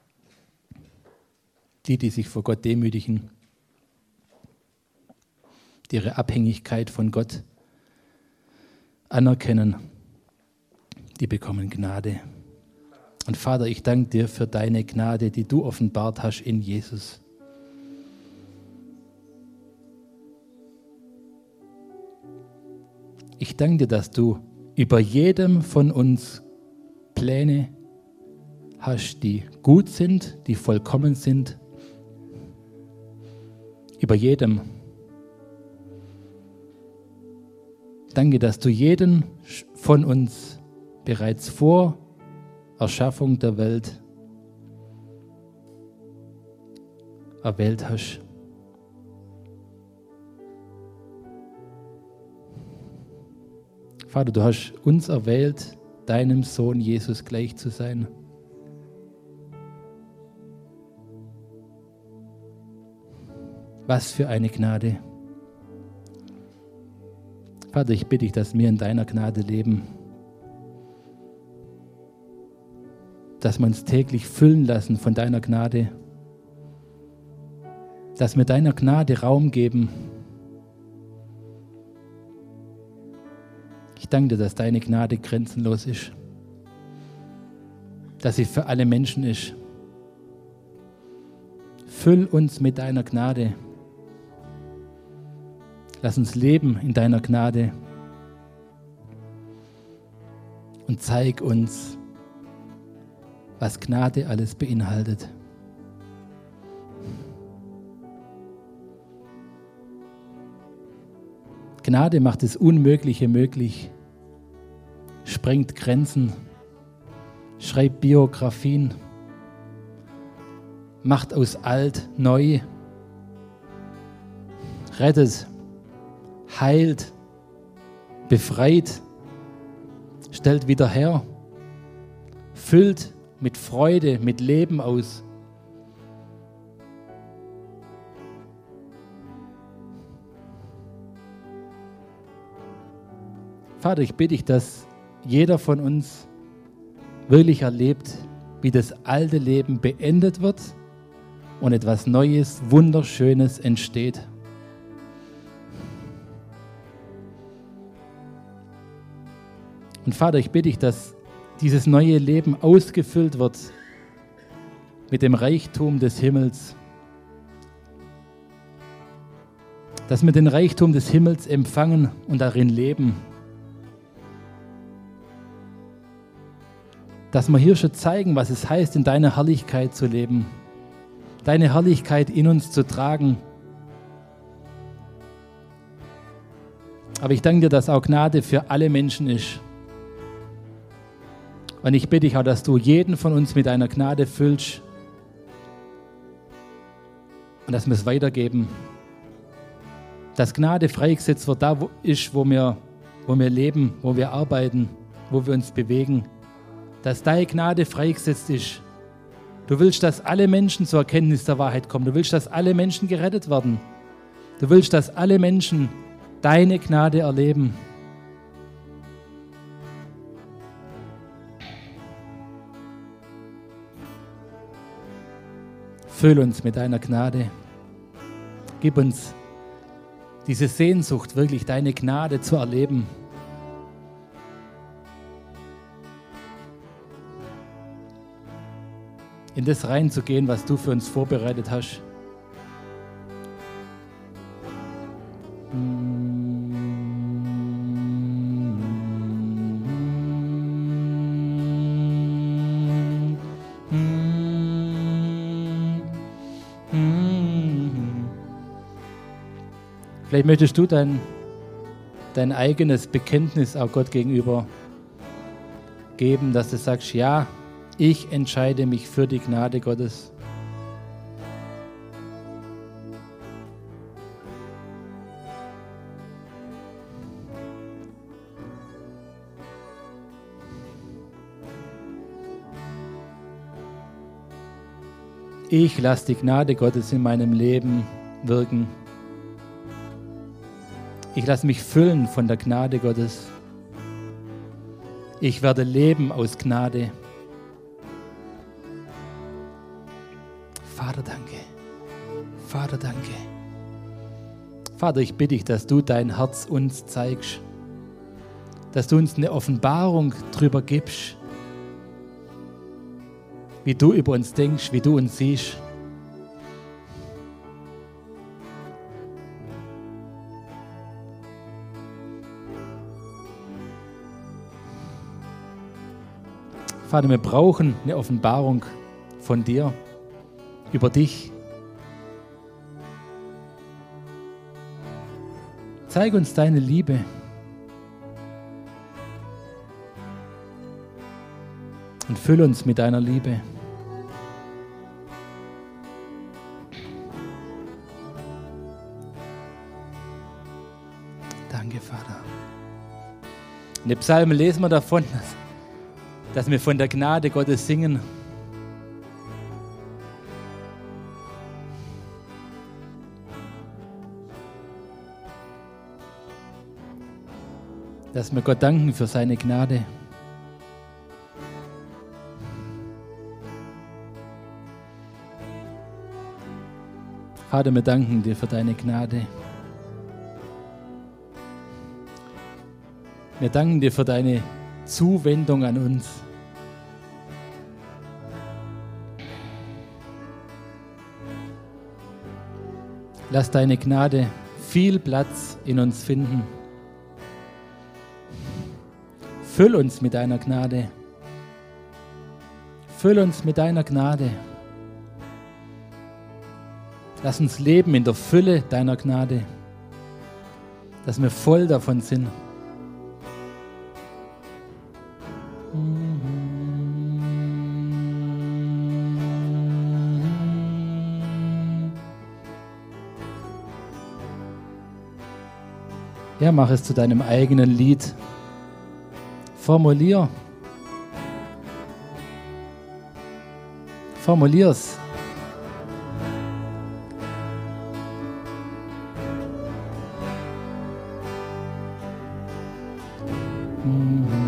Die, die sich vor Gott demütigen, die ihre Abhängigkeit von Gott anerkennen, die bekommen Gnade. Und Vater, ich danke dir für deine Gnade, die du offenbart hast in Jesus. Ich danke dir, dass du über jedem von uns Pläne hast, die gut sind, die vollkommen sind. Über jedem. Danke, dass du jeden von uns bereits vor Erschaffung der Welt erwählt hast. Vater, du hast uns erwählt, deinem Sohn Jesus gleich zu sein. Was für eine Gnade. Vater, ich bitte dich, dass wir in deiner Gnade leben. Dass wir uns täglich füllen lassen von deiner Gnade. Dass wir deiner Gnade Raum geben. Ich danke dir, dass deine Gnade grenzenlos ist. Dass sie für alle Menschen ist. Füll uns mit deiner Gnade. Lass uns leben in deiner Gnade und zeig uns, was Gnade alles beinhaltet. Gnade macht das Unmögliche möglich, sprengt Grenzen, schreibt Biografien, macht aus alt neu, rettet, heilt, befreit, stellt wieder her, füllt mit Freude, mit Leben aus. Vater, ich bitte dich, dass jeder von uns wirklich erlebt, wie das alte Leben beendet wird und etwas Neues, Wunderschönes entsteht. Und Vater, ich bitte dich, dass dieses neue Leben ausgefüllt wird mit dem Reichtum des Himmels. Dass wir den Reichtum des Himmels empfangen und darin leben. Dass wir hier schon zeigen, was es heißt, in deiner Herrlichkeit zu leben. Deine Herrlichkeit in uns zu tragen. Aber ich danke dir, dass auch Gnade für alle Menschen ist. Und ich bitte dich auch, dass du jeden von uns mit deiner Gnade füllst und dass wir es weitergeben. Dass Gnade freigesetzt wird, da wo ist, wo wir, wo wir leben, wo wir arbeiten, wo wir uns bewegen. Dass deine Gnade freigesetzt ist. Du willst, dass alle Menschen zur Erkenntnis der Wahrheit kommen. Du willst, dass alle Menschen gerettet werden. Du willst, dass alle Menschen deine Gnade erleben. Füll uns mit deiner Gnade. Gib uns diese Sehnsucht, wirklich deine Gnade zu erleben. In das reinzugehen, was du für uns vorbereitet hast. Vielleicht möchtest du dein, dein eigenes Bekenntnis auch Gott gegenüber geben, dass du sagst, ja, ich entscheide mich für die Gnade Gottes. Ich lasse die Gnade Gottes in meinem Leben wirken. Ich lasse mich füllen von der Gnade Gottes. Ich werde leben aus Gnade. Vater, danke. Vater, danke. Vater, ich bitte dich, dass du dein Herz uns zeigst. Dass du uns eine Offenbarung darüber gibst, wie du über uns denkst, wie du uns siehst. Vater, wir brauchen eine Offenbarung von dir, über dich. Zeig uns deine Liebe. Und füll uns mit deiner Liebe. Danke, Vater. In den Psalmen lesen wir davon, dass, dass wir von der Gnade Gottes singen. Dass wir Gott danken für seine Gnade. Vater, wir danken dir für deine Gnade. Wir danken dir für deine Zuwendung an uns. Lass deine Gnade viel Platz in uns finden. Füll uns mit deiner Gnade. Füll uns mit deiner Gnade. Lass uns leben in der Fülle deiner Gnade, dass wir voll davon sind. Ja, mach es zu deinem eigenen Lied. Formulier. Formulier's. Mm-hmm.